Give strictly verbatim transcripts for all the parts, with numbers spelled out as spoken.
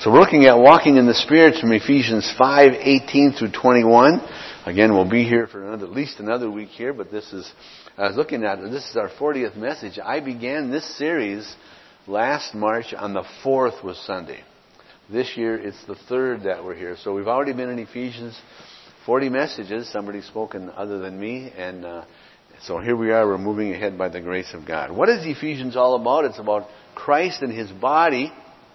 So we're looking at walking in the Spirit from Ephesians five eighteen through twenty-one. Again, we'll be here for another, at least another week here, but this is, I was looking at it, this is our fortieth message. I began this series last March on the fourth was Sunday. This year it's the third that we're here. So we've already been in Ephesians, forty messages, somebody's spoken other than me, and uh, so here we are, we're moving ahead by the grace of God. What is Ephesians all about? It's about Christ and His body.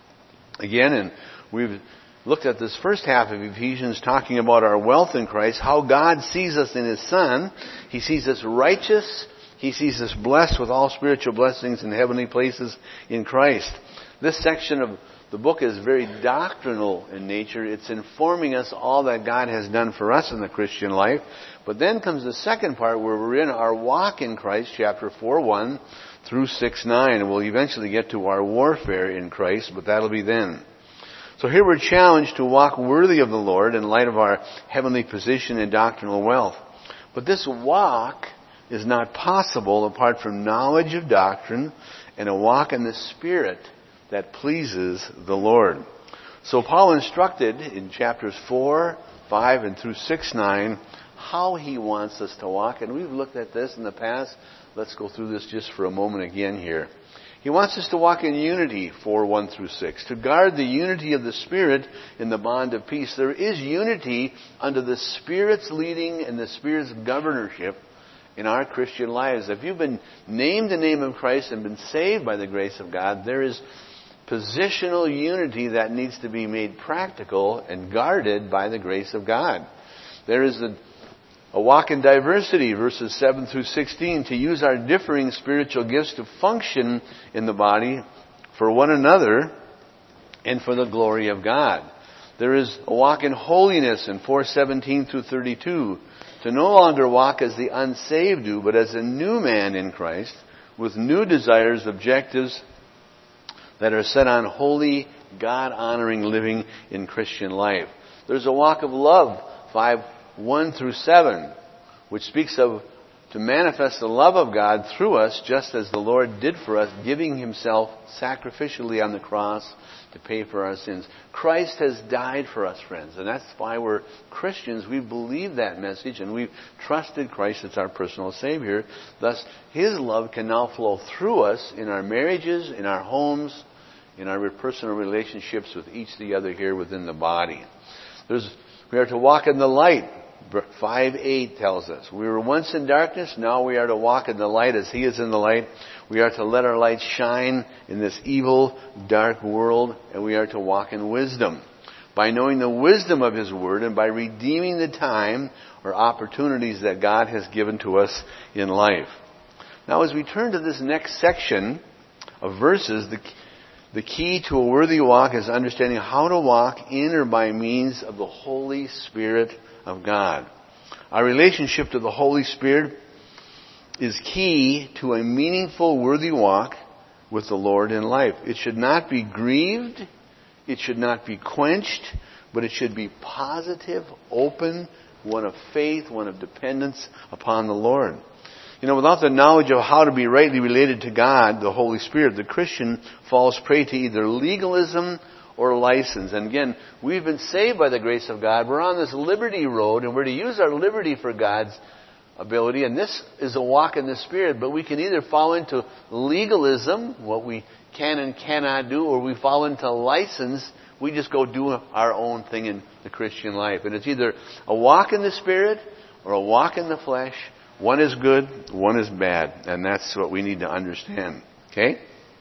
Again, and we've looked at this first half of Ephesians talking about our wealth in Christ, how God sees us in His Son. He sees us righteous. He sees us blessed with all spiritual blessings in heavenly places in Christ. This section of the book is very doctrinal in nature. It's informing us all that God has done for us in the Christian life. But then comes the second part where we're in our walk in Christ, chapter four one through six nine. And we'll eventually get to our warfare in Christ, but that'll be then. So here we're challenged to walk worthy of the Lord in light of our heavenly position and doctrinal wealth. But this walk is not possible apart from knowledge of doctrine and a walk in the Spirit that pleases the Lord. So Paul instructed in chapters four, five, and through six nine how he wants us to walk. And we've looked at this in the past. Let's go through this just for a moment again here. He wants us to walk in unity, four one through six, to guard the unity of the Spirit in the bond of peace. There is unity under the Spirit's leading and the Spirit's governorship in our Christian lives. If you've been named the name of Christ and been saved by the grace of God, there is positional unity that needs to be made practical and guarded by the grace of God. There is a A walk in diversity, verses seven through sixteen, to use our differing spiritual gifts to function in the body for one another and for the glory of God. There is a walk in holiness in four seventeen through thirty-two, to no longer walk as the unsaved do, but as a new man in Christ, with new desires, objectives that are set on holy, God-honoring living in Christian life. There's a walk of love, five one through seven, which speaks of to manifest the love of God through us, just as the Lord did for us, giving Himself sacrificially on the cross to pay for our sins. Christ has died for us, friends, and that's why we're Christians. We believe that message, and we've trusted Christ as our personal Savior. Thus, His love can now flow through us in our marriages, in our homes, in our personal relationships with each the other here within the body. There's, we are to walk in the light. five eight tells us, we were once in darkness, now we are to walk in the light as He is in the light. We are to let our light shine in this evil, dark world, and we are to walk in wisdom. By knowing the wisdom of His Word and by redeeming the time or opportunities that God has given to us in life. Now as we turn to this next section of verses, the The key to a worthy walk is understanding how to walk in or by means of the Holy Spirit of God. Our relationship to the Holy Spirit is key to a meaningful, worthy walk with the Lord in life. It should not be grieved. It should not be quenched, but it should be positive, open, one of faith, one of dependence upon the Lord. You know, without the knowledge of how to be rightly related to God, the Holy Spirit, the Christian falls prey to either legalism or license. And again, we've been saved by the grace of God. We're on this liberty road, and we're to use our liberty for God's ability. And this is a walk in the Spirit. But we can either fall into legalism, what we can and cannot do, or we fall into license. We just go do our own thing in the Christian life. And it's either a walk in the Spirit or a walk in the flesh. One is good, one is bad, and that's what we need to understand. Okay?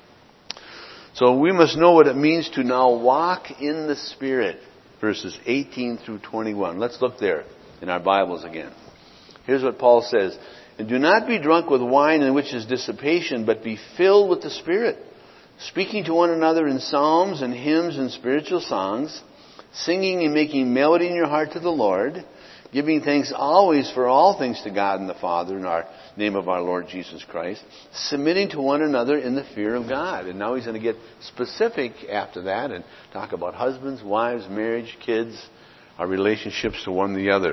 So we must know what it means to now walk in the Spirit, verses eighteen through twenty-one. Let's look there in our Bibles again. Here's what Paul says. And do not be drunk with wine in which is dissipation, but be filled with the Spirit, speaking to one another in psalms and hymns and spiritual songs, singing and making melody in your heart to the Lord, giving thanks always for all things to God and the Father in our name of our Lord Jesus Christ, submitting to one another in the fear of God. And now he's going to get specific after that and talk about husbands, wives, marriage, kids, our relationships to one and the other.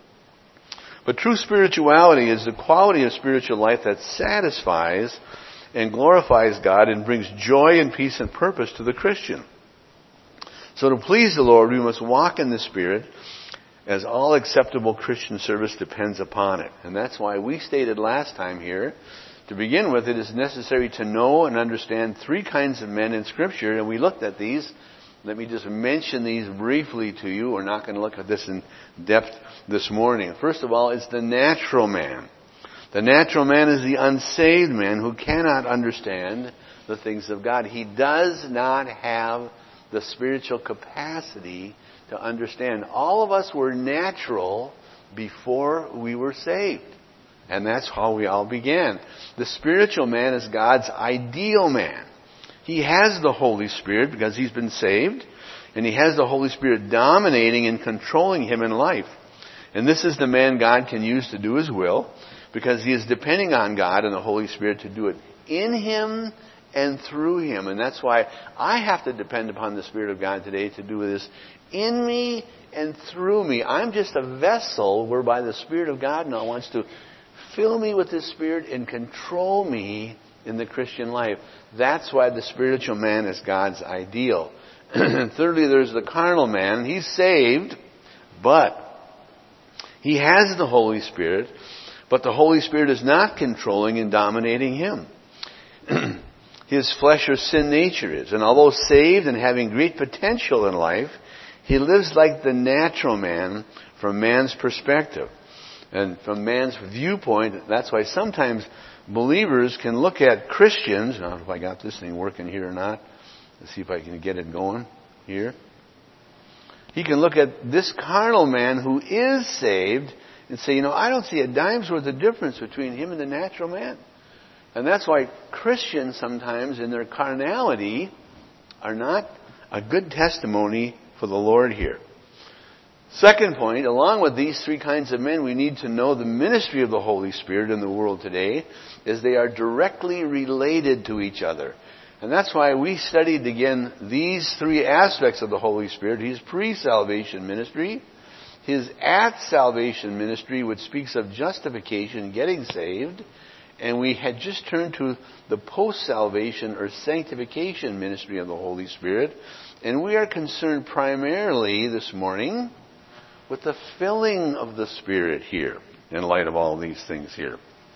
But true spirituality is the quality of spiritual life that satisfies and glorifies God and brings joy and peace and purpose to the Christian. So to please the Lord, we must walk in the Spirit, as all acceptable Christian service depends upon it. And that's why we stated last time here, to begin with, it is necessary to know and understand three kinds of men in Scripture, and we looked at these. Let me just mention these briefly to you. We're not going to look at this in depth this morning. First of all, it's the natural man. The natural man is the unsaved man who cannot understand the things of God. He does not have the spiritual capacity to understand. All of us were natural before we were saved. And that's how we all began. The spiritual man is God's ideal man. He has the Holy Spirit because he's been saved, and he has the Holy Spirit dominating and controlling him in life. And this is the man God can use to do His will, because he is depending on God and the Holy Spirit to do it in him and through him. And that's why I have to depend upon the Spirit of God today to do this in me and through me. I'm just a vessel whereby the Spirit of God now wants to fill me with His Spirit and control me in the Christian life. That's why the spiritual man is God's ideal. And thirdly, there's the carnal man. He's saved, but he has the Holy Spirit, but the Holy Spirit is not controlling and dominating him. His flesh or sin nature is. And although saved and having great potential in life, he lives like the natural man from man's perspective. And from man's viewpoint, that's why sometimes believers can look at Christians. I don't know if I got this thing working here or not. Let's see if I can get it going here. He can look at this carnal man who is saved and say, you know, I don't see a dime's worth of difference between him and the natural man. And that's why Christians sometimes in their carnality are not a good testimony for the Lord here. Second point, along with these three kinds of men, we need to know the ministry of the Holy Spirit in the world today, as they are directly related to each other. And that's why we studied again these three aspects of the Holy Spirit. His pre-salvation ministry, His at-salvation ministry, which speaks of justification, getting saved, and we had just turned to the post-salvation or sanctification ministry of the Holy Spirit. And we are concerned primarily this morning with the filling of the Spirit here, in light of all these things here.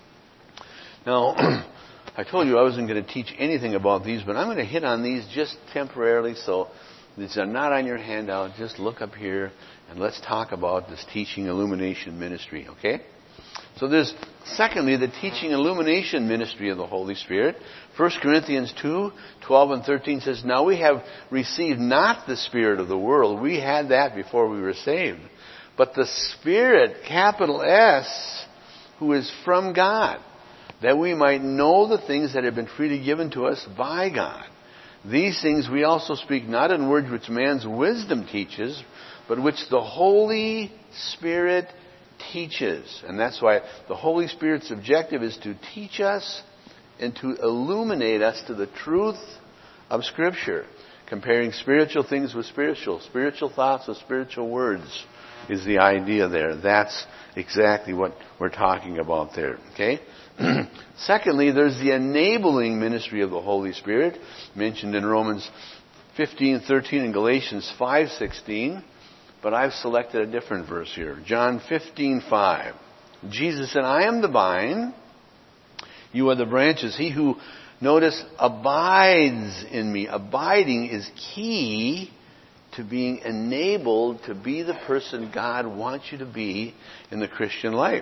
Now, I told you I wasn't going to teach anything about these, but I'm going to hit on these just temporarily, so these are not on your handout. Just look up here, and let's talk about this teaching illumination ministry, okay? So there's, secondly, the teaching illumination ministry of the Holy Spirit. First Corinthians two, twelve and thirteen says, now we have received not the spirit of the world. We had that before we were saved. But the Spirit, capital S, who is from God, that we might know the things that have been freely given to us by God. These things we also speak not in words which man's wisdom teaches, but which the Holy Spirit teaches. And that's why the Holy Spirit's objective is to teach us and to illuminate us to the truth of Scripture. Comparing spiritual things with spiritual, spiritual thoughts with spiritual words is the idea there. That's exactly what we're talking about there. Okay? Secondly, there's the enabling ministry of the Holy Spirit, mentioned in Romans fifteen thirteen and Galatians five sixteen. But I've selected a different verse here. John fifteen five. Jesus said, I am the vine, you are the branches. He who, notice, abides in me. Abiding is key to being enabled to be the person God wants you to be in the Christian life.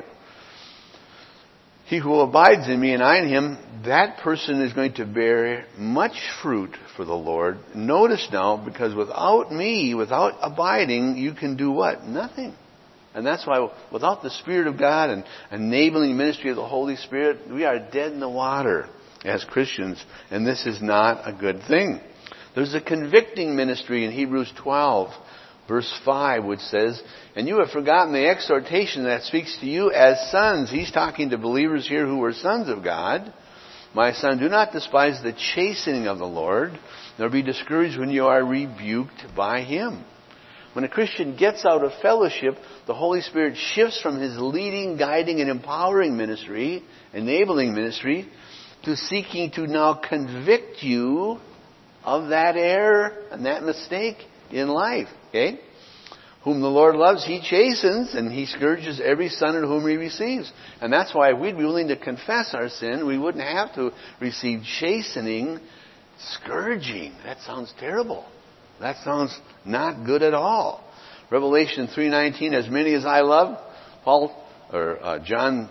He who abides in me and I in him, that person is going to bear much fruit for the Lord. Notice now, because without me, without abiding, you can do what? Nothing. And that's why without the Spirit of God and enabling ministry of the Holy Spirit, we are dead in the water as Christians. And this is not a good thing. There's a convicting ministry in Hebrews twelve, verse five, which says, and you have forgotten the exhortation that speaks to you as sons. He's talking to believers here who were sons of God. My son, do not despise the chastening of the Lord, nor be discouraged when you are rebuked by Him. When a Christian gets out of fellowship, the Holy Spirit shifts from His leading, guiding, and empowering ministry, enabling ministry, to seeking to now convict you of that error and that mistake in life. Okay? Whom the Lord loves, He chastens, and He scourges every son in whom He receives. And that's why if we'd be willing to confess our sin, we wouldn't have to receive chastening, scourging. That sounds terrible. That sounds not good at all. Revelation three nineteen, as many as I love, Paul, or uh, John,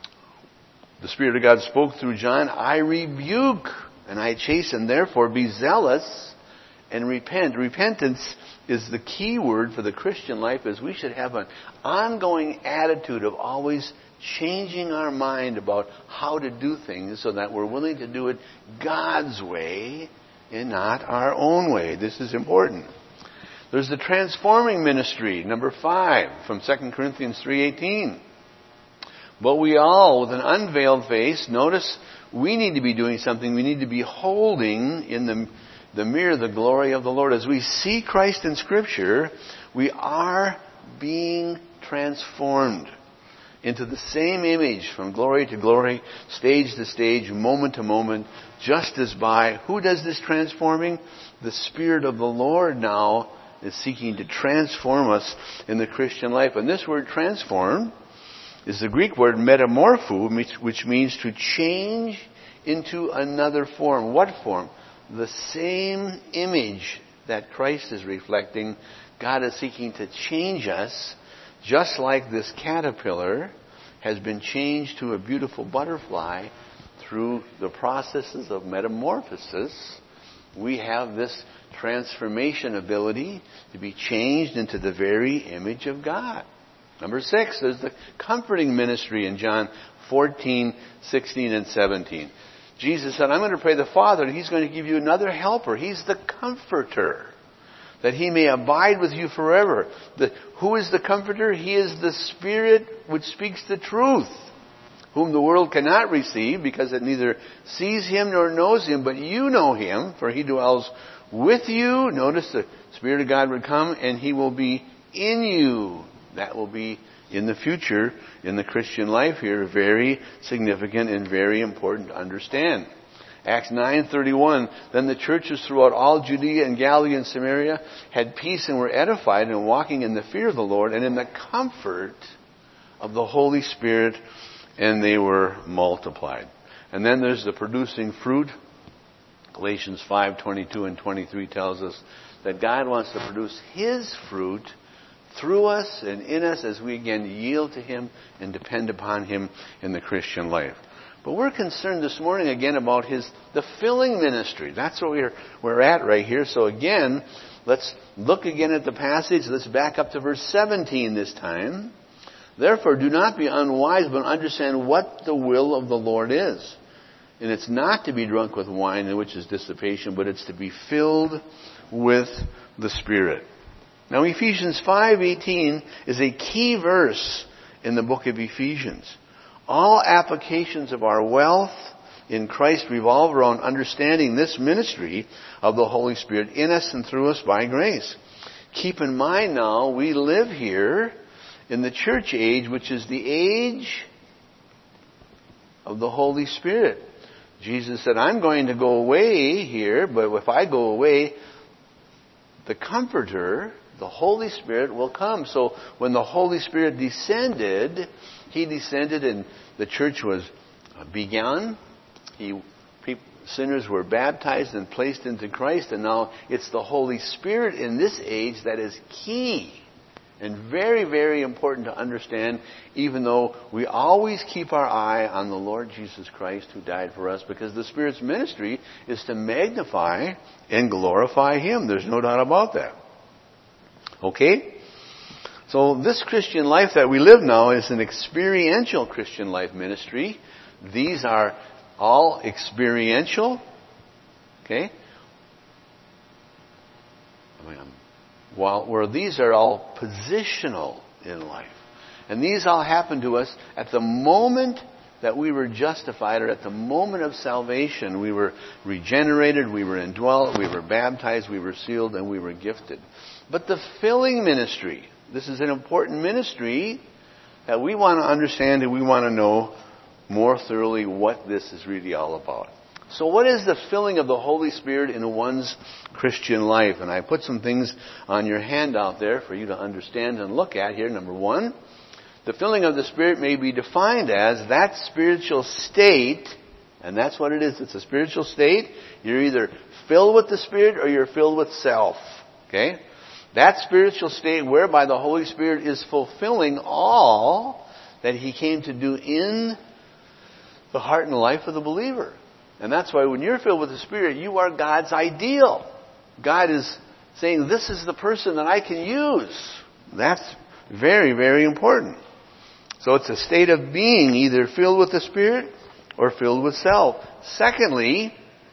the Spirit of God spoke through John, I rebuke and I chasten. Therefore be zealous and repent. Repentance is the key word for the Christian life, is we should have an ongoing attitude of always changing our mind about how to do things so that we're willing to do it God's way and not our own way. This is important. There's the transforming ministry, number five, from Second Corinthians three eighteen. But we all, with an unveiled face, notice we need to be doing something. We need to be holding in the, the mirror the glory of the Lord. As we see Christ in Scripture, we are being transformed into the same image from glory to glory, stage to stage, moment to moment, just as by, who does this transforming? The Spirit of the Lord now is seeking to transform us in the Christian life. And this word transform is the Greek word metamorpho, which means to change into another form. What form? The same image that Christ is reflecting, God is seeking to change us, just like this caterpillar has been changed to a beautiful butterfly through the processes of metamorphosis. We have this transformation ability to be changed into the very image of God. Number six, there's the comforting ministry in John fourteen, sixteen, and seventeen. Jesus said, I'm going to pray the Father, and He's going to give you another helper. He's the comforter, that He may abide with you forever. The, who is the comforter? He is the Spirit which speaks the truth, whom the world cannot receive, because it neither sees Him nor knows Him, but you know Him, for He dwells with you. Notice the Spirit of God would come, and He will be in you. That will be in the future, in the Christian life here, very significant and very important to understand. Acts nine thirty-one, then the churches throughout all Judea and Galilee and Samaria had peace and were edified and walking in the fear of the Lord and in the comfort of the Holy Spirit, and they were multiplied. And then there's the producing fruit. Galatians five twenty-two and twenty-three tells us that God wants to produce His fruit through us and in us as we again yield to Him and depend upon Him in the Christian life. But we're concerned this morning again about His the filling ministry. That's what we're we're at right here. So again, let's look again at the passage. Let's back up to verse seventeen this time. Therefore, do not be unwise, but understand what the will of the Lord is. And it's not to be drunk with wine, in which is dissipation, but it's to be filled with the Spirit. Now, Ephesians five eighteen is a key verse in the book of Ephesians. All applications of our wealth in Christ revolve around understanding this ministry of the Holy Spirit in us and through us by grace. Keep in mind now, we live here in the church age, which is the age of the Holy Spirit. Jesus said, I'm going to go away here, but if I go away, the Comforter, the Holy Spirit, will come. So when the Holy Spirit descended, He descended and the church was begun. He, people, sinners were baptized and placed into Christ, and now it's the Holy Spirit in this age that is key and very, very important to understand, even though we always keep our eye on the Lord Jesus Christ who died for us, because the Spirit's ministry is to magnify and glorify Him. There's no doubt about that. Okay? So this Christian life that we live now is an experiential Christian life ministry. These are all experiential. Okay? While where these are all positional in life. And these all happen to us at the moment that we were justified, or at the moment of salvation. We were regenerated, we were indwelt, we were baptized, we were sealed, and we were gifted. But the filling ministry, this is an important ministry that we want to understand, and we want to know more thoroughly what this is really all about. So what is the filling of the Holy Spirit in one's Christian life? And I put some things on your handout there for you to understand and look at here. Number one, the filling of the Spirit may be defined as that spiritual state, and that's what it is. It's a spiritual state. You're either filled with the Spirit or you're filled with self. Okay? That spiritual state whereby the Holy Spirit is fulfilling all that He came to do in the heart and life of the believer. And that's why when you're filled with the Spirit, you are God's ideal. God is saying, this is the person that I can use. That's very, very important. So it's a state of being either filled with the Spirit or filled with self. Secondly,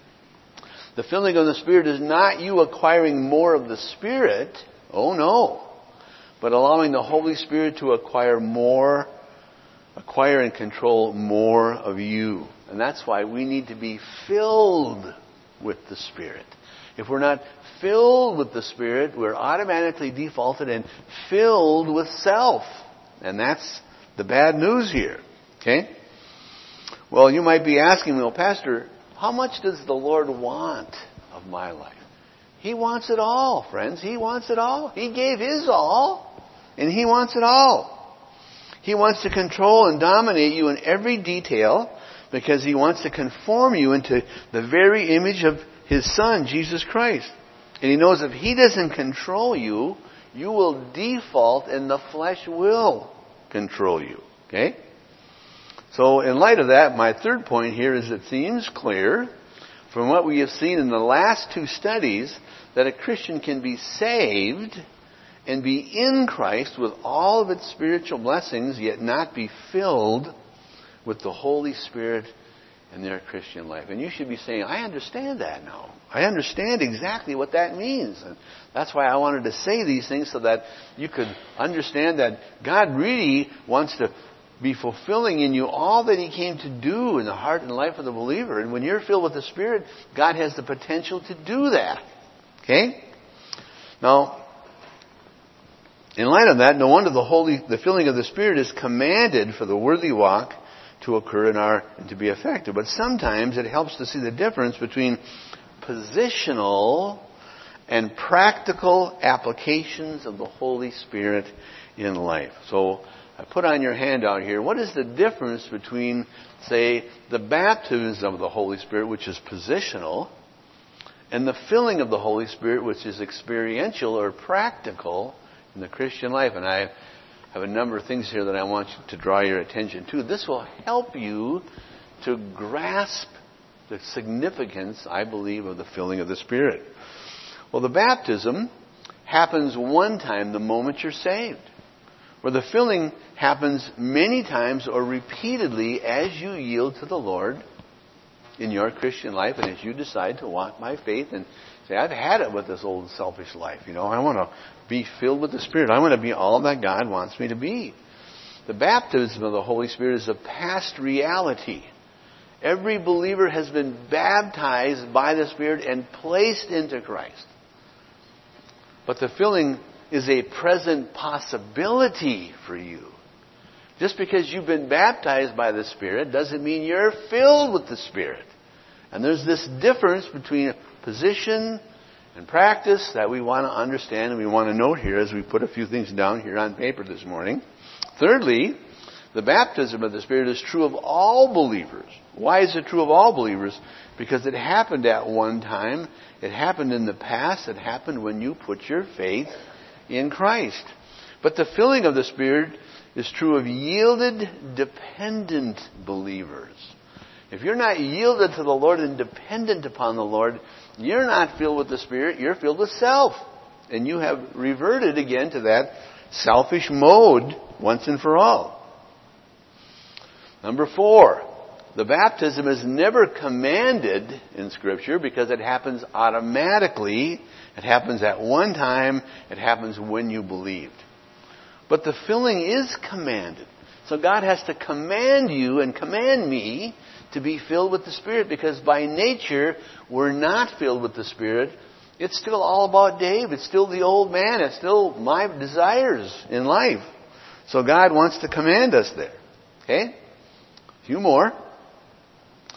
the filling of the Spirit is not you acquiring more of the Spirit. Oh no. But allowing the Holy Spirit to acquire more, acquire and control more of you. And that's why we need to be filled with the Spirit. If we're not filled with the Spirit, we're automatically defaulted and filled with self. And that's the bad news here. Okay? Well, you might be asking me, well, Pastor, how much does the Lord want of my life? He wants it all, friends. He wants it all. He gave His all, and He wants it all. He wants to control and dominate you in every detail because He wants to conform you into the very image of His Son, Jesus Christ. And He knows if He doesn't control you, you will default and the flesh will control you. Okay? So in light of that, my third point here is it seems clear from what we have seen in the last two studies that a Christian can be saved and be in Christ with all of its spiritual blessings, yet not be filled with the Holy Spirit in their Christian life. And you should be saying, I understand that now. I understand exactly what that means. And that's why I wanted to say these things so that you could understand that God really wants to be fulfilling in you all that He came to do in the heart and life of the believer. And when you're filled with the Spirit, God has the potential to do that. Okay? Now, in light of that, no wonder the holy, the filling of the Spirit is commanded for the worthy walk to occur in our, and to be effective. But sometimes it helps to see the difference between positional and practical applications of the Holy Spirit in life. So, I put on your handout here, what is the difference between, say, the baptism of the Holy Spirit, which is positional, and the filling of the Holy Spirit, which is experiential or practical in the Christian life? And I have a number of things here that I want you to draw your attention to. This will help you to grasp the significance, I believe, of the filling of the Spirit. Well, the baptism happens one time the moment you're saved. Where the filling happens many times or repeatedly as you yield to the Lord in your Christian life and as you decide to walk by faith and say, I've had it with this old selfish life. You know, I want to be filled with the Spirit. I want to be all that God wants me to be. The baptism of the Holy Spirit is a past reality. Every believer has been baptized by the Spirit and placed into Christ. But the filling is a present possibility for you. Just because you've been baptized by the Spirit doesn't mean you're filled with the Spirit. And there's this difference between position and practice that we want to understand and we want to note here as we put a few things down here on paper this morning. Thirdly, the baptism of the Spirit is true of all believers. Why is it true of all believers? Because it happened at one time. It happened in the past. It happened when you put your faith in Christ. But the filling of the Spirit is true of yielded, dependent believers. If you're not yielded to the Lord and dependent upon the Lord, you're not filled with the Spirit, you're filled with self. And you have reverted again to that selfish mode once and for all. Number four, the baptism is never commanded in Scripture because it happens automatically. It happens at one time. It happens when you believed. But the filling is commanded. So God has to command you and command me to be filled with the Spirit because by nature we're not filled with the Spirit. It's still all about Dave. It's still the old man. It's still my desires in life. So God wants to command us there. Okay? A few more.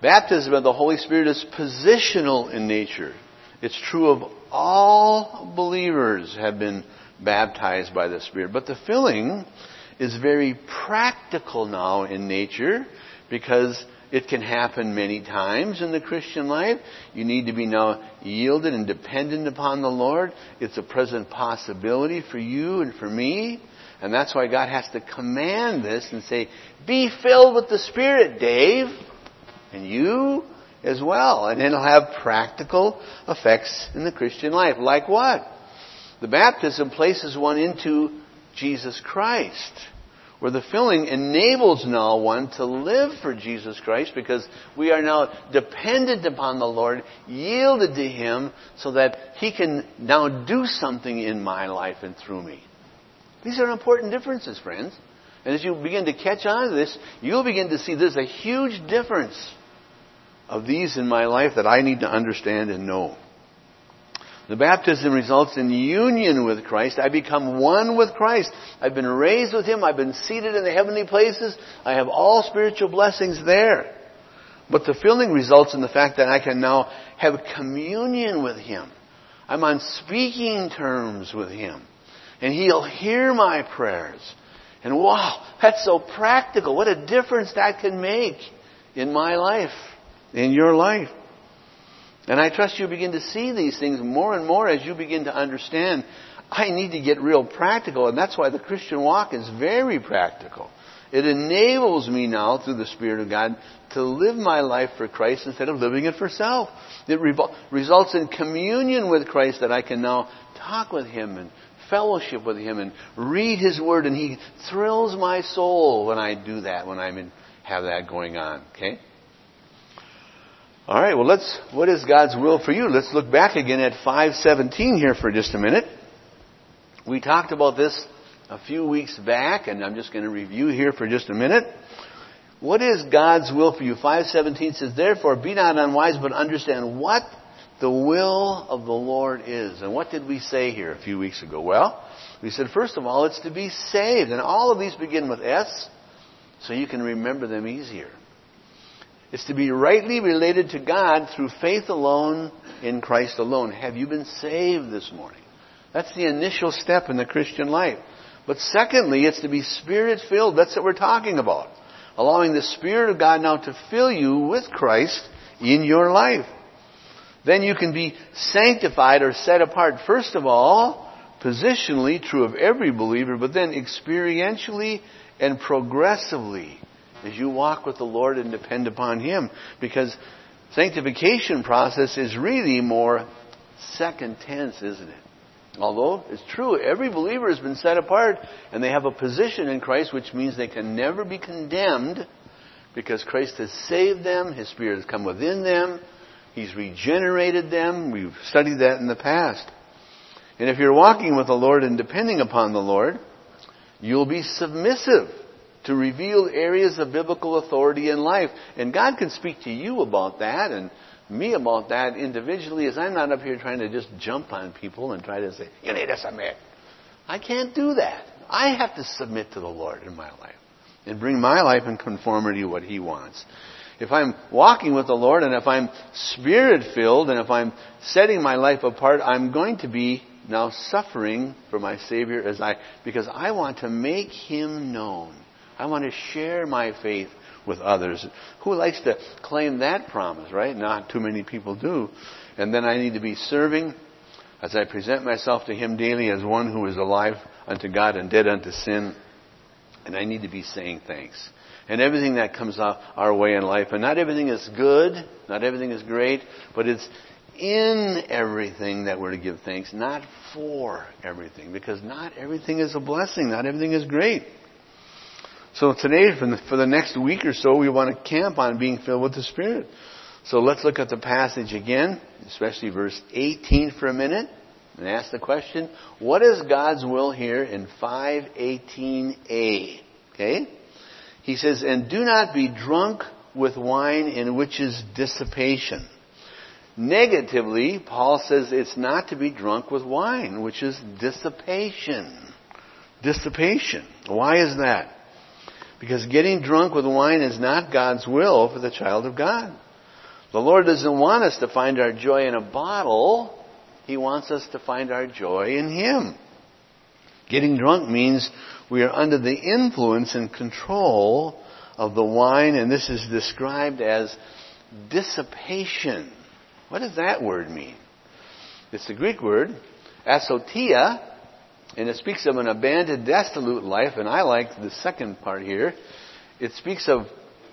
Baptism of the Holy Spirit is positional in nature. It's true of all believers have been baptized by the Spirit. But the filling is very practical now in nature because it can happen many times in the Christian life. You need to be now yielded and dependent upon the Lord. It's a present possibility for you and for me. And that's why God has to command this and say, be filled with the Spirit, Dave. And you as well. And it'll have practical effects in the Christian life. Like what? The baptism places one into Jesus Christ, where the filling enables now one to live for Jesus Christ because we are now dependent upon the Lord, yielded to Him so that He can now do something in my life and through me. These are important differences, friends. And as you begin to catch on to this, you'll begin to see there's a huge difference of these in my life that I need to understand and know. The baptism results in union with Christ. I become one with Christ. I've been raised with Him. I've been seated in the heavenly places. I have all spiritual blessings there. But the filling results in the fact that I can now have communion with Him. I'm on speaking terms with Him. And He'll hear my prayers. And wow, that's so practical. What a difference that can make in my life, in your life. And I trust you begin to see these things more and more as you begin to understand, I need to get real practical. And that's why the Christian walk is very practical. It enables me now, through the Spirit of God, to live my life for Christ instead of living it for self. It revol- results in communion with Christ that I can now talk with Him and fellowship with Him and read His Word. And He thrills my soul when I do that, when I have that going on. Okay? All right, well, let's, what is God's will for you? Let's look back again at five seventeen here for just a minute. We talked about this a few weeks back, and I'm just going to review here for just a minute. What is God's will for you? five seventeen says, therefore, be not unwise, but understand what the will of the Lord is. And what did we say here a few weeks ago? Well, we said, first of all, it's to be saved. And all of these begin with S, so you can remember them easier. It's to be rightly related to God through faith alone in Christ alone. Have you been saved this morning? That's the initial step in the Christian life. But secondly, it's to be Spirit-filled. That's what we're talking about. Allowing the Spirit of God now to fill you with Christ in your life. Then you can be sanctified or set apart. First of all, positionally, true of every believer, but then experientially and progressively as you walk with the Lord and depend upon Him. Because sanctification process is really more second tense, isn't it? Although it's true, every believer has been set apart and they have a position in Christ, which means they can never be condemned because Christ has saved them, His Spirit has come within them, He's regenerated them. We've studied that in the past. And if you're walking with the Lord and depending upon the Lord, you'll be submissive to reveal areas of biblical authority in life. And God can speak to you about that and me about that individually, as I'm not up here trying to just jump on people and try to say, you need to submit. I can't do that. I have to submit to the Lord in my life and bring my life in conformity to what He wants. If I'm walking with the Lord and if I'm Spirit-filled and if I'm setting my life apart, I'm going to be now suffering for my Savior as I, because I want to make Him known. I want to share my faith with others. Who likes to claim that promise, right? Not too many people do. And then I need to be serving as I present myself to Him daily as one who is alive unto God and dead unto sin. And I need to be saying thanks. And everything that comes our way in life. And not everything is good. Not everything is great. But it's in everything that we're to give thanks. Not for everything. Because not everything is a blessing. Not everything is great. So today, for the, for the next week or so, we want to camp on being filled with the Spirit. So let's look at the passage again, especially verse eighteen for a minute, and ask the question, what is God's will here in five eighteen a? Okay? He says, and do not be drunk with wine in which is dissipation. Negatively, Paul says it's not to be drunk with wine, which is dissipation. Dissipation. Why is that? Because getting drunk with wine is not God's will for the child of God. The Lord doesn't want us to find our joy in a bottle. He wants us to find our joy in Him. Getting drunk means we are under the influence and control of the wine, and this is described as dissipation. What does that word mean? It's the Greek word, asotia, and it speaks of an abandoned, desolate life, and I like the second part here. It speaks of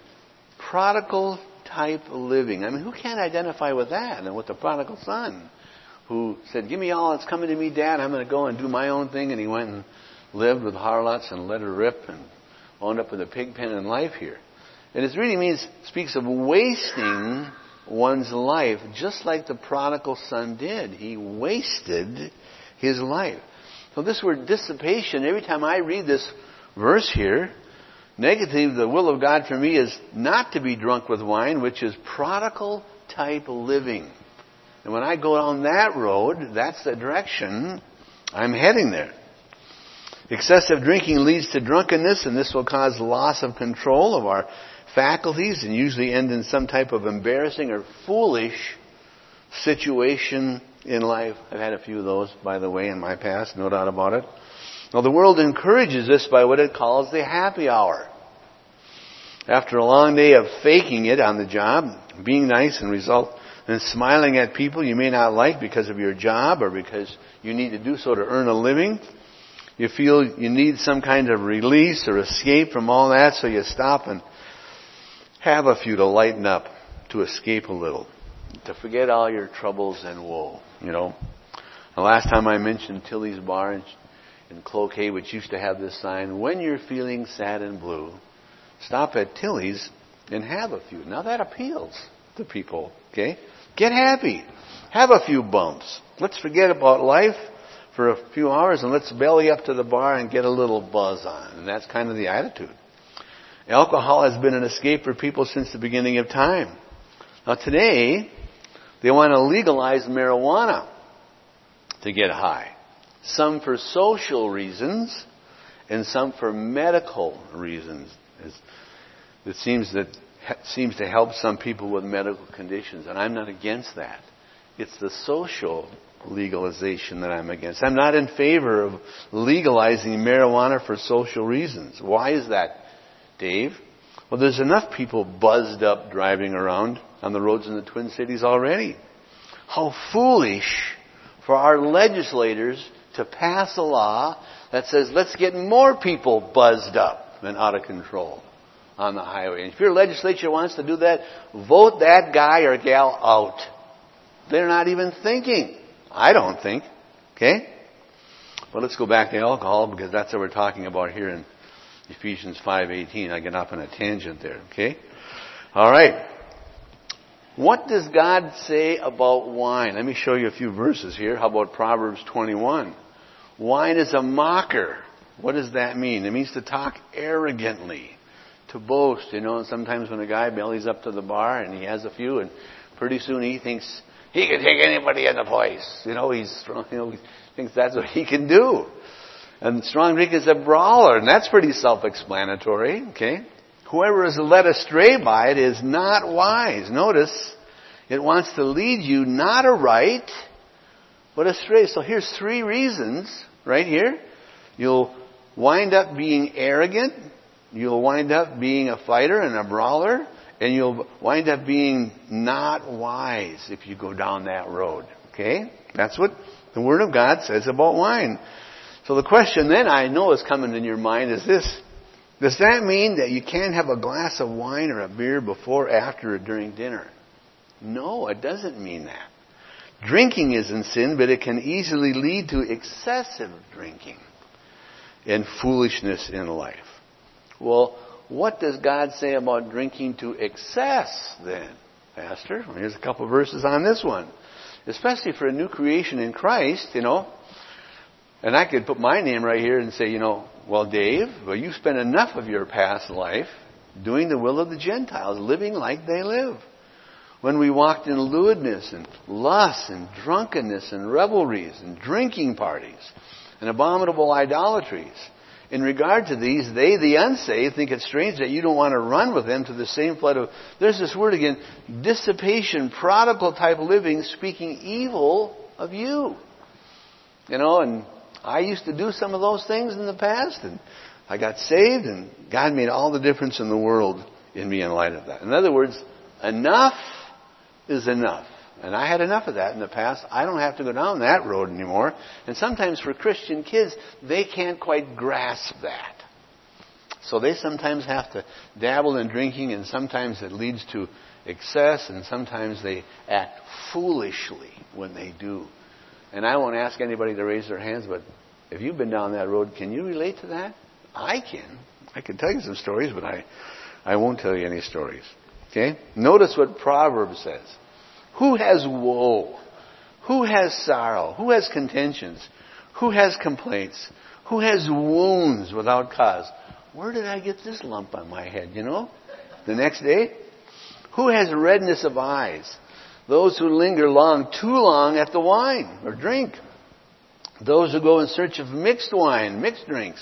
prodigal type living. I mean, who can't identify with that? And with the prodigal son who said, give me all that's coming to me, Dad. I'm going to go and do my own thing. And he went and lived with harlots and let her rip and wound up with a pig pen in life here. And it really means, speaks of wasting one's life, just like the prodigal son did. He wasted his life. So this word dissipation, every time I read this verse here, negative, the will of God for me is not to be drunk with wine, which is prodigal type living. And when I go down that road, that's the direction I'm heading there. Excessive drinking leads to drunkenness, and this will cause loss of control of our faculties and usually end in some type of embarrassing or foolish situation in life. I've had a few of those, by the way, in my past, no doubt about it. Now, the world encourages this by what it calls the happy hour. After a long day of faking it on the job, being nice and result in smiling at people you may not like because of your job or because you need to do so to earn a living, you feel you need some kind of release or escape from all that, so you stop and have a few to lighten up, to escape a little, to forget all your troubles and woe, you know. The last time I mentioned Tilly's Bar in, in Cloquet, which used to have this sign, when you're feeling sad and blue, stop at Tilly's and have a few. Now that appeals to people, okay? Get happy. Have a few bumps. Let's forget about life for a few hours and let's belly up to the bar and get a little buzz on. And that's kind of the attitude. Alcohol has been an escape for people since the beginning of time. Now today, they want to legalize marijuana to get high. Some for social reasons and some for medical reasons. It seems that seems to help some people with medical conditions, and I'm not against that. It's the social legalization that I'm against. I'm not in favor of legalizing marijuana for social reasons. Why is that, Dave? Well, there's enough people buzzed up driving around on the roads in the Twin Cities already. How foolish for our legislators to pass a law that says let's get more people buzzed up and out of control on the highway. And if your legislature wants to do that, vote that guy or gal out. They're not even thinking. I don't think. Okay? But let's go back to alcohol because that's what we're talking about here in Ephesians five eighteen. I get off on a tangent there. Okay? All right. What does God say about wine? Let me show you a few verses here. How about Proverbs twenty-one? Wine is a mocker. What does that mean? It means to talk arrogantly, to boast. You know, sometimes when a guy bellies up to the bar and he has a few, and pretty soon he thinks he can take anybody in the place. You know, he's strong. You know, he thinks that's what he can do. And strong drink is a brawler, and that's pretty self-explanatory. Okay, whoever is led astray by it is not wise. Notice, it wants to lead you not aright, but astray. So here's three reasons right here. You'll wind up being arrogant. You'll wind up being a fighter and a brawler. And you'll wind up being not wise if you go down that road. Okay? That's what the Word of God says about wine. So the question then I know is coming in your mind is this. Does that mean that you can't have a glass of wine or a beer before, after, or during dinner? No, it doesn't mean that. Drinking isn't sin, but it can easily lead to excessive drinking and foolishness in life. Well, what does God say about drinking to excess then, Pastor? Well, here's a couple of verses on this one. Especially for a new creation in Christ, you know. And I could put my name right here and say, you know, well, Dave, well, you spent enough of your past life doing the will of the Gentiles, living like they live. When we walked in lewdness and lust and drunkenness and revelries and drinking parties and abominable idolatries In regard to these, they, the unsaved, think it strange that you don't want to run with them to the same flood of, there's this word again, dissipation, prodigal type living, speaking evil of you. You know, and I used to do some of those things in the past, and I got saved, and God made all the difference in the world in me in light of that. In other words, enough is enough. And I had enough of that in the past. I don't have to go down that road anymore. And sometimes for Christian kids, they can't quite grasp that. So they sometimes have to dabble in drinking, and sometimes it leads to excess, and sometimes they act foolishly when they do. And I won't ask anybody to raise their hands, but if you've been down that road, can you relate to that? I can. I can tell you some stories, but I, I won't tell you any stories. Okay? Notice what Proverbs says. Who has woe? Who has sorrow? Who has contentions? Who has complaints? Who has wounds without cause? Where did I get this lump on my head, you know? The next day? Who has redness of eyes? Those who linger long, too long at the wine or drink. Those who go in search of mixed wine, mixed drinks.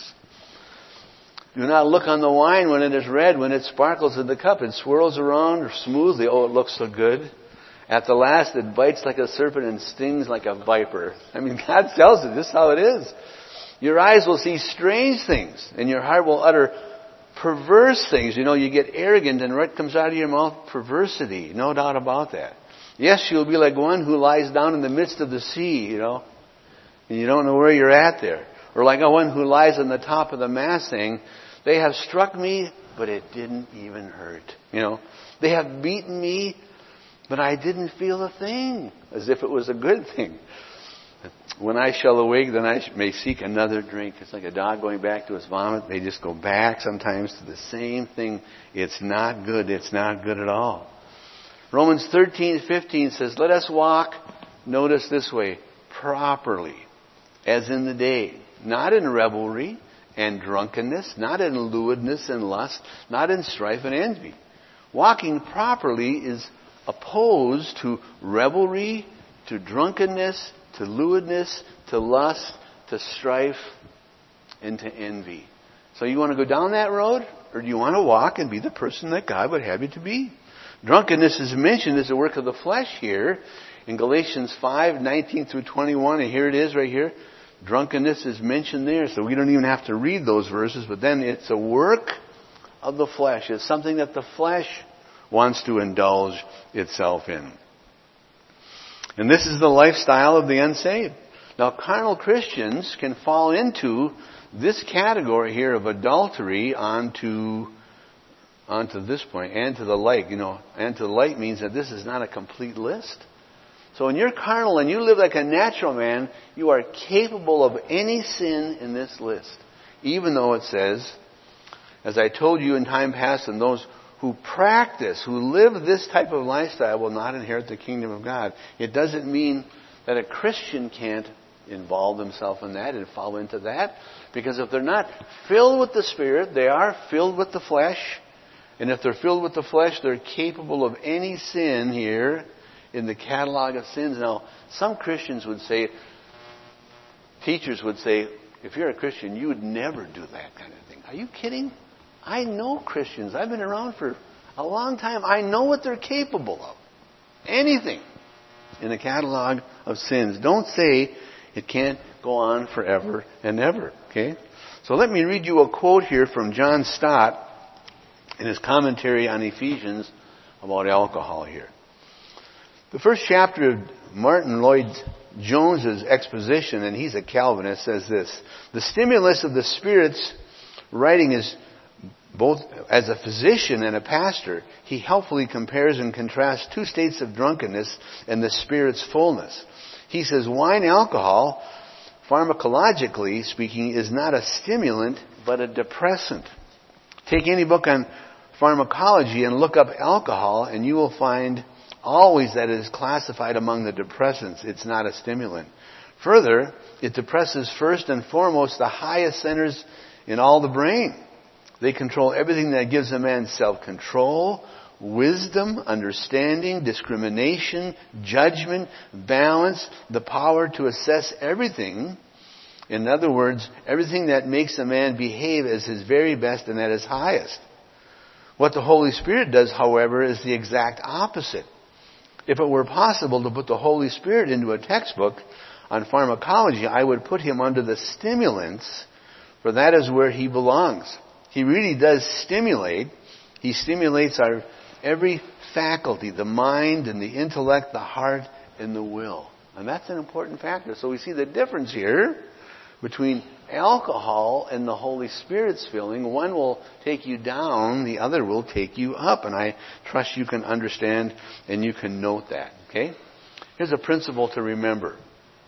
Do not look on the wine when it is red, when it sparkles in the cup. It swirls around smoothly. Oh, it looks so good. At the last, it bites like a serpent and stings like a viper. I mean, God tells it. This is how it is. Your eyes will see strange things, and your heart will utter perverse things. You know, you get arrogant, and what comes out of your mouth? Perversity. No doubt about that. Yes, you'll be like one who lies down in the midst of the sea, you know, and you don't know where you're at there. Or like a one who lies on the top of the mast saying, they have struck me, but it didn't even hurt. You know, they have beaten me, but I didn't feel a thing, as if it was a good thing. When I shall awake, then I may seek another drink. It's like a dog going back to his vomit. They just go back sometimes to the same thing. It's not good. It's not good at all. Romans thirteen fifteen says, let us walk, notice this way, properly, as in the day, not in revelry and drunkenness, not in lewdness and lust, not in strife and envy. Walking properly is opposed to revelry, to drunkenness, to lewdness, to lust, to strife, and to envy. So you want to go down that road, or do you want to walk and be the person that God would have you to be? Drunkenness is mentioned as a work of the flesh here in Galatians five, nineteen through twenty-one, and here it is right here. Drunkenness is mentioned there, so we don't even have to read those verses, but then it's a work of the flesh. It's something that the flesh wants to indulge itself in. And this is the lifestyle of the unsaved. Now, carnal Christians can fall into this category here of adultery onto, onto this point, and to the like. You know, and to the like means that this is not a complete list. So when you're carnal and you live like a natural man, you are capable of any sin in this list. Even though it says, as I told you in time past, and those who practice, who live this type of lifestyle will not inherit the kingdom of God. It doesn't mean that a Christian can't involve themselves in that and fall into that. Because if they're not filled with the Spirit, they are filled with the flesh. And if they're filled with the flesh, they're capable of any sin here in the catalog of sins. Now, some Christians would say, teachers would say, if you're a Christian, you would never do that kind of thing. Are you kidding? I know Christians. I've been around for a long time. I know what they're capable of. Anything in the catalog of sins. Don't say it can't go on forever and ever. Okay? So let me read you a quote here from John Stott in his commentary on Ephesians about alcohol here. The first chapter of Martin Lloyd-Jones's exposition, and he's a Calvinist, says this. The stimulus of the Spirit's writing is both as a physician and a pastor, he helpfully compares and contrasts two states of drunkenness and the Spirit's fullness. He says wine alcohol, pharmacologically speaking, is not a stimulant, but a depressant. Take any book on pharmacology and look up alcohol, and you will find always that it is classified among the depressants. It's not a stimulant. Further, it depresses first and foremost the highest centers in all the brain. They control everything that gives a man self-control, wisdom, understanding, discrimination, judgment, balance, the power to assess everything In other words, everything that makes a man behave as his very best and at his highest. What the Holy Spirit does, however, is the exact opposite. If it were possible to put the Holy Spirit into a textbook on pharmacology, I would put him under the stimulants, for that is where he belongs. He really does stimulate. He stimulates our every faculty, the mind and the intellect, the heart and the will. And that's an important factor. So we see the difference here between alcohol and the Holy Spirit's filling. One will take you down, the other will take you up. And I trust you can understand and you can note that. Okay? Here's a principle to remember.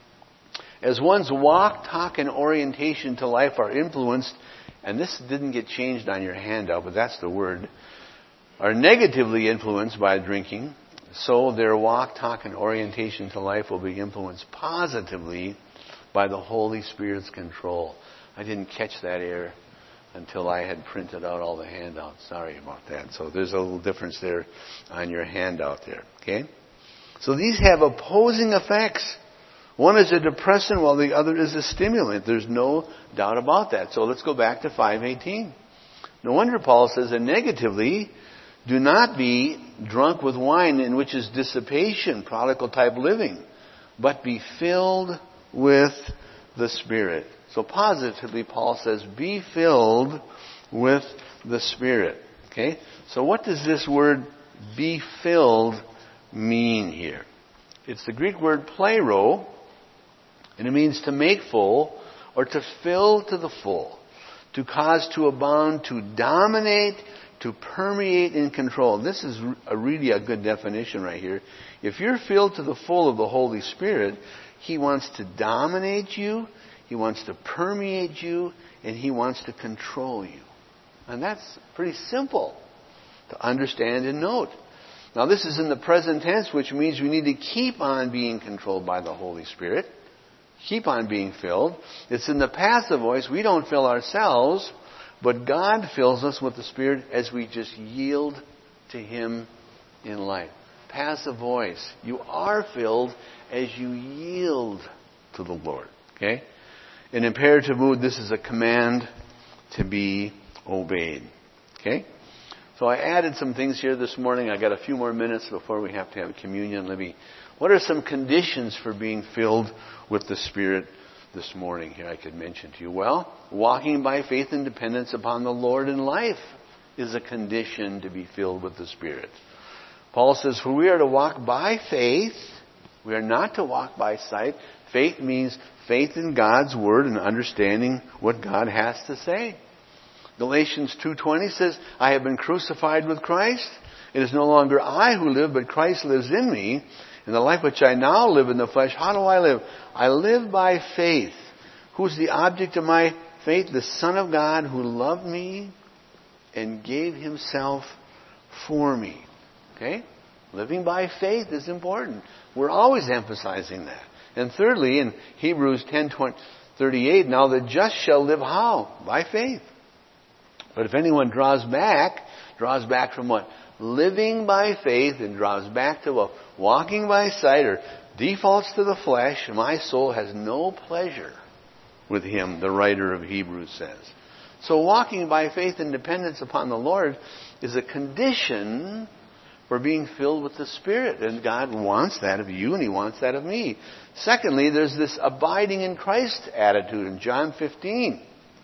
As one's walk, talk, and orientation to life are influenced, and this didn't get changed on your handout, but that's the word, are negatively influenced by drinking, so their walk, talk, and orientation to life will be influenced positively by the Holy Spirit's control. I didn't catch that error until I had printed out all the handouts. Sorry about that. So there's a little difference there on your handout there. Okay? So these have opposing effects. One is a depressant while the other is a stimulant. There's no doubt about that. So let's go back to five eighteen. No wonder Paul says that negatively, do not be drunk with wine, in which is dissipation, prodigal type living, but be filled with the Spirit. So positively, Paul says, be filled with the Spirit. Okay? So what does this word be filled mean here? It's the Greek word plero, and it means to make full or to fill to the full, to cause to abound, to dominate, to permeate and control. This is a really a good definition right here. If you're filled to the full of the Holy Spirit, He wants to dominate you, He wants to permeate you, and He wants to control you. And that's pretty simple to understand and note. Now this is in the present tense, which means we need to keep on being controlled by the Holy Spirit. Keep on being filled. It's in the passive voice. We don't fill ourselves, but God fills us with the Spirit as we just yield to Him in life. Passive voice. You are filled as you yield to the Lord. Okay? In imperative mood, this is a command to be obeyed. Okay? So I added some things here this morning. I got a few more minutes before we have to have communion. Let me, what are some conditions for being filled with the Spirit this morning here I could mention to you? Well, walking by faith and dependence upon the Lord in life is a condition to be filled with the Spirit. Paul says, for we are to walk by faith. We are not to walk by sight. Faith means faith in God's Word and understanding what God has to say. Galatians two twenty says, I have been crucified with Christ. It is no longer I who live, but Christ lives in me. In the life which I now live in the flesh, how do I live? I live by faith. Who's the object of my faith? The Son of God who loved me and gave Himself for me. Okay? Living by faith is important. We're always emphasizing that. And thirdly, in Hebrews ten thirty-eight, now the just shall live how? By faith. But if anyone draws back, draws back from what? Living by faith, and draws back to what? Walking by sight, or defaults to the flesh, my soul has no pleasure with him, the writer of Hebrews says. So walking by faith and dependence upon the Lord is a condition for being filled with the Spirit. And God wants that of you, and He wants that of me. Secondly, there's this abiding in Christ attitude in John fifteen.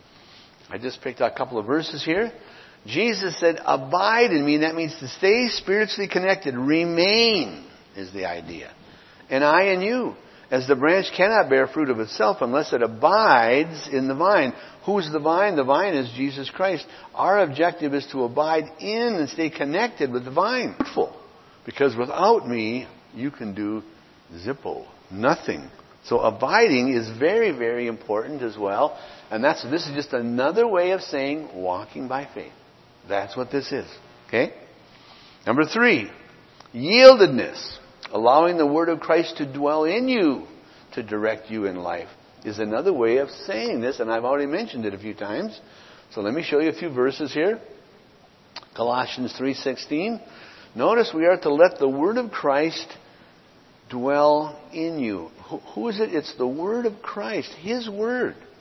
I just picked out a couple of verses here. Jesus said, abide in me. That means to stay spiritually connected. Remain is the idea. And I in you. As the branch cannot bear fruit of itself unless it abides in the vine. Who's the vine? The vine is Jesus Christ. Our objective is to abide in and stay connected with the vine. Because without me, you can do zippo. Nothing. So abiding is very, very important as well. And that's this is just another way of saying walking by faith. That's what this is. Okay? Number three, yieldedness. Allowing the Word of Christ to dwell in you to direct you in life is another way of saying this. And I've already mentioned it a few times. So let me show you a few verses here. Colossians three sixteen. Notice we are to let the Word of Christ dwell in you. Who is it? It's the Word of Christ. His Word.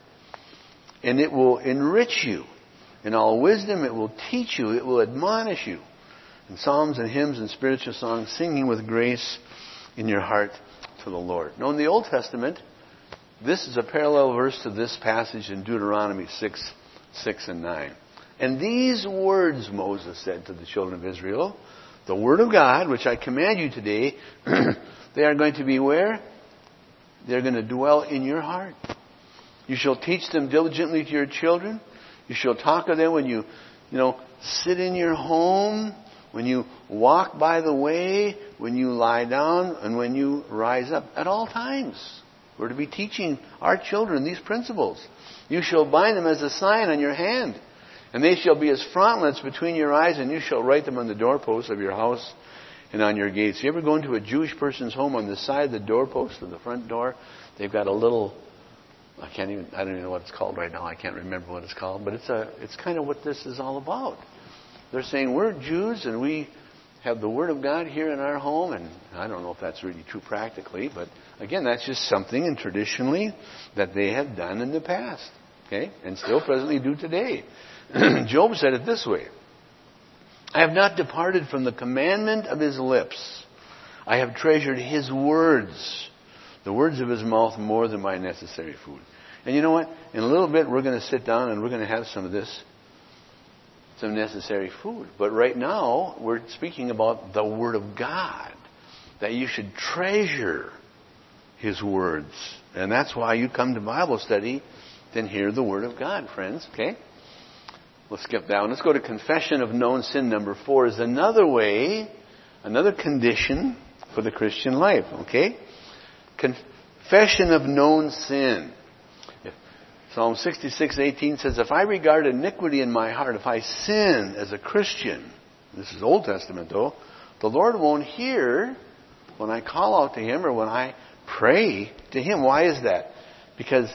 And it will enrich you. In all wisdom, it will teach you. It will admonish you. In psalms and hymns and spiritual songs, singing with grace in your heart to the Lord. Now, in the Old Testament, this is a parallel verse to this passage in Deuteronomy six, six and nine. And these words, Moses said to the children of Israel, the word of God, which I command you today, they are going to be where? They're going to dwell in your heart. You shall teach them diligently to your children. You shall talk of them when you, you know, sit in your home, when you walk by the way, when you lie down, and when you rise up. At all times, we're to be teaching our children these principles. You shall bind them as a sign on your hand, and they shall be as frontlets between your eyes, and you shall write them on the doorposts of your house and on your gates. You ever go into a Jewish person's home, on the side of the doorpost of the front door, they've got a little, I can't even, I don't even know what it's called right now. I can't remember what it's called, but it's a, it's kind of what this is all about. They're saying we're Jews and we have the Word of God here in our home, and I don't know if that's really true practically, but again, that's just something and traditionally that they have done in the past, okay, and still presently do today. Job said it this way: I have not departed from the commandment of his lips. I have treasured his words, the words of his mouth, more than my necessary food. And you know what? In a little bit, we're going to sit down and we're going to have some of this, some necessary food. But right now, we're speaking about the Word of God, that you should treasure his words. And that's why you come to Bible study, then hear the Word of God, friends. Okay? Let's skip down. Let's go to confession of known sin. Number four is another way, another condition for the Christian life. Okay? Confession of known sin. Psalm sixty-six eighteen says, if I regard iniquity in my heart, if I sin as a Christian, this is Old Testament though, the Lord won't hear when I call out to Him or when I pray to Him. Why is that? Because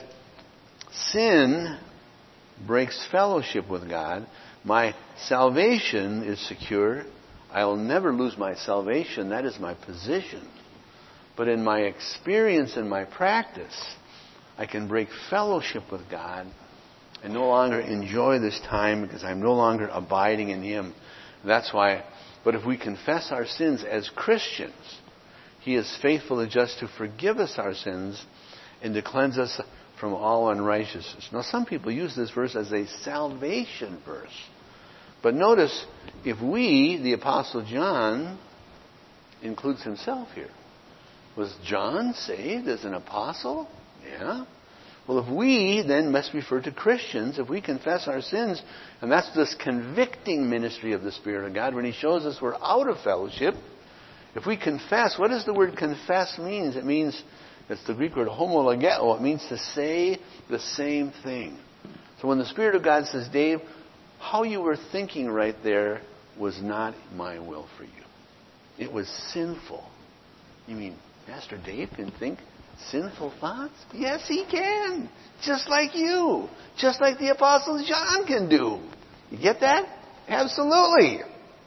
sin breaks fellowship with God. My salvation is secure. I'll never lose my salvation. That is my position. But in my experience and my practice, I can break fellowship with God and no longer enjoy this time because I'm no longer abiding in Him. That's why, but if we confess our sins as Christians, He is faithful and just to forgive us our sins and to cleanse us from all unrighteousness. Now, some people use this verse as a salvation verse. But notice, if we, the Apostle John, includes himself here. Was John saved as an apostle? Yeah. Well, if we then must refer to Christians, if we confess our sins, and that's this convicting ministry of the Spirit of God, when He shows us we're out of fellowship, if we confess, what does the word confess mean? It means, it's the Greek word homologeo. It means to say the same thing. So when the Spirit of God says, Dave, how you were thinking right there was not my will for you. It was sinful. You mean, Pastor Dave can think sinful thoughts? Yes, he can. Just like you. Just like the Apostle John can do. You get that? Absolutely.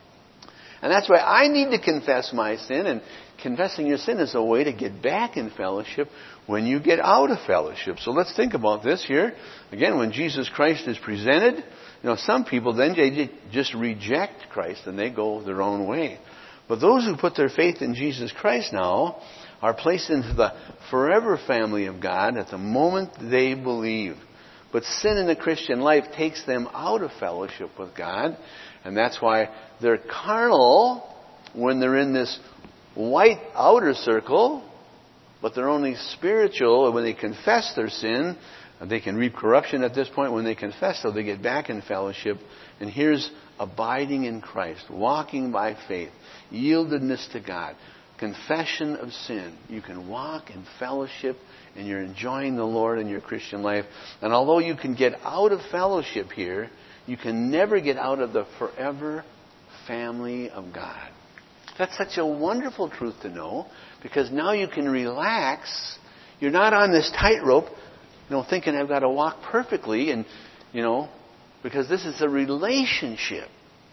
And that's why I need to confess my sin. And confessing your sin is a way to get back in fellowship when you get out of fellowship. So let's think about this here. Again, when Jesus Christ is presented, you know, some people then they just reject Christ and they go their own way. But those who put their faith in Jesus Christ now are placed into the forever family of God at the moment they believe. But sin in the Christian life takes them out of fellowship with God. And that's why they're carnal when they're in this white outer circle, but they're only spiritual when they confess their sin. They can reap corruption at this point. When they confess, so they get back in fellowship. And here's abiding in Christ, walking by faith, yieldedness to God, confession of sin. You can walk in fellowship and you're enjoying the Lord in your Christian life. And although you can get out of fellowship here, you can never get out of the forever family of God. That's such a wonderful truth to know, because now you can relax. You're not on this tightrope, you know, thinking I've got to walk perfectly, and, you know, because this is a relationship.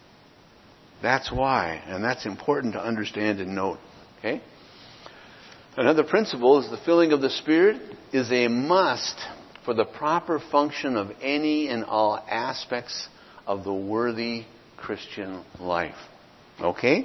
That's why, and that's important to understand and note. Okay? Another principle is the filling of the Spirit is a must for the proper function of any and all aspects of the worthy Christian life. Okay?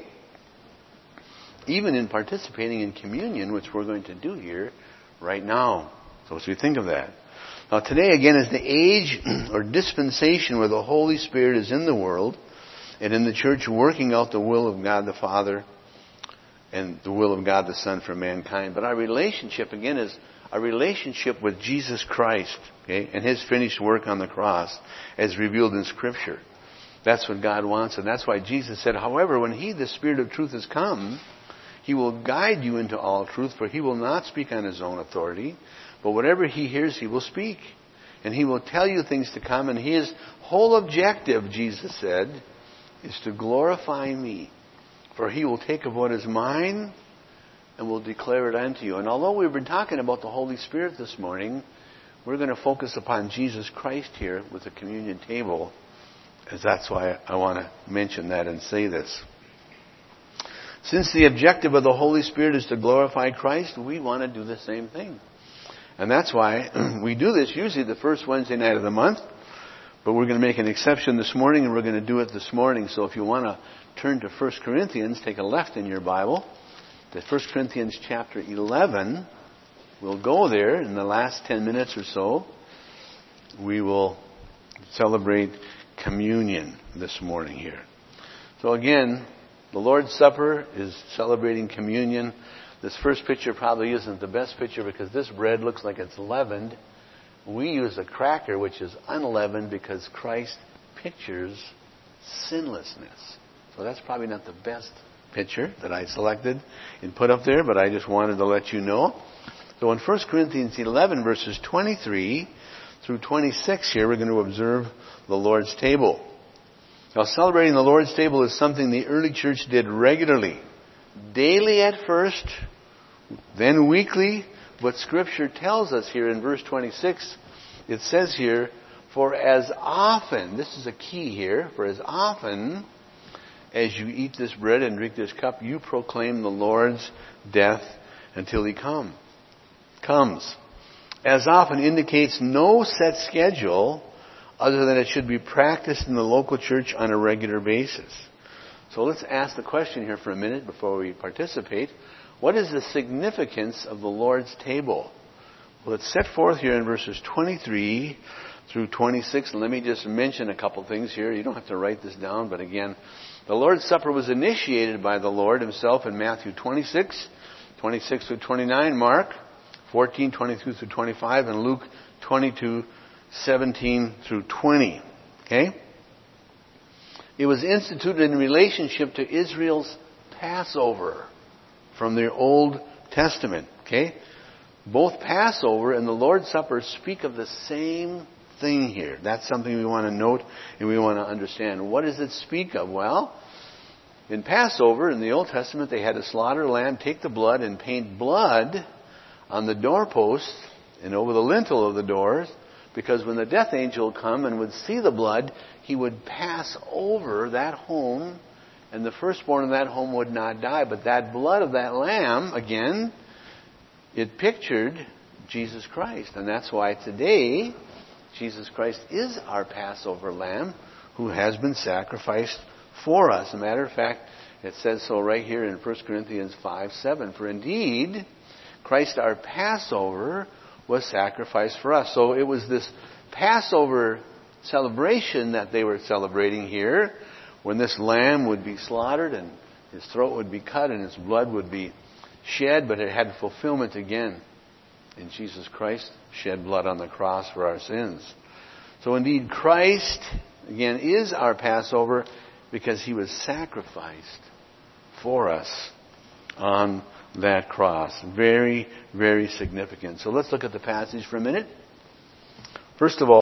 Even in participating in communion, which we're going to do here right now. So as we think of that. Now today again is the age or dispensation where the Holy Spirit is in the world and in the church working out the will of God the Father and the will of God the Son for mankind. But our relationship again is a relationship with Jesus Christ, okay, and His finished work on the cross as revealed in Scripture. That's what God wants, and that's why Jesus said, however, when He, the Spirit of truth, has come, He will guide you into all truth, for He will not speak on His own authority, but whatever He hears, He will speak. And He will tell you things to come, and His whole objective, Jesus said, is to glorify Me. For He will take of what is mine and will declare it unto you. And although we've been talking about the Holy Spirit this morning, we're going to focus upon Jesus Christ here with the communion table, as that's why I want to mention that and say this. Since the objective of the Holy Spirit is to glorify Christ, we want to do the same thing. And that's why we do this usually the first Wednesday night of the month, but we're going to make an exception this morning, and we're going to do it this morning. So if you want to turn to First Corinthians, take a left in your Bible, to First Corinthians chapter eleven. We'll go there in the last ten minutes or so. We will celebrate communion this morning here. So again, the Lord's Supper is celebrating communion. This first picture probably isn't the best picture because this bread looks like it's leavened. We use a cracker which is unleavened because Christ pictures sinlessness. So that's probably not the best picture that I selected and put up there, but I just wanted to let you know. So in First Corinthians eleven, verses twenty-three through twenty-six here, we're going to observe the Lord's table. Now, celebrating the Lord's table is something the early church did regularly. Daily at first, then weekly. But Scripture tells us here in verse twenty-six, it says here, for as often, this is a key here, for as often as you eat this bread and drink this cup, you proclaim the Lord's death until He come, comes. As often indicates no set schedule other than it should be practiced in the local church on a regular basis. So let's ask the question here for a minute before we participate. What is the significance of the Lord's table? Well, it's set forth here in verses twenty-three through twenty-six. And let me just mention a couple things here. You don't have to write this down, but again, the Lord's Supper was initiated by the Lord Himself in Matthew twenty-six, twenty-six through twenty-nine, Mark fourteen, twenty-two through twenty-five, and Luke twenty-two, seventeen through twenty. Okay? It was instituted in relationship to Israel's Passover from their Old Testament. Okay? Both Passover and the Lord's Supper speak of the same thing here. That's something we want to note and we want to understand. What does it speak of? Well, in Passover, in the Old Testament, they had to slaughter a lamb, take the blood, and paint blood on the doorposts and over the lintel of the doors, because when the death angel would come and would see the blood, he would pass over that home, and the firstborn of that home would not die. But that blood of that lamb, again, it pictured Jesus Christ. And that's why today, Jesus Christ is our Passover lamb who has been sacrificed for us. As a matter of fact, it says so right here in First Corinthians five seven. For indeed, Christ our Passover was sacrificed for us. So it was this Passover celebration that they were celebrating here, when this lamb would be slaughtered and his throat would be cut and his blood would be shed, but it had fulfillment again in Jesus Christ shed blood on the cross for our sins. So indeed, Christ, again, is our Passover because He was sacrificed for us on that cross. Very, very significant. So let's look at the passage for a minute. First of all,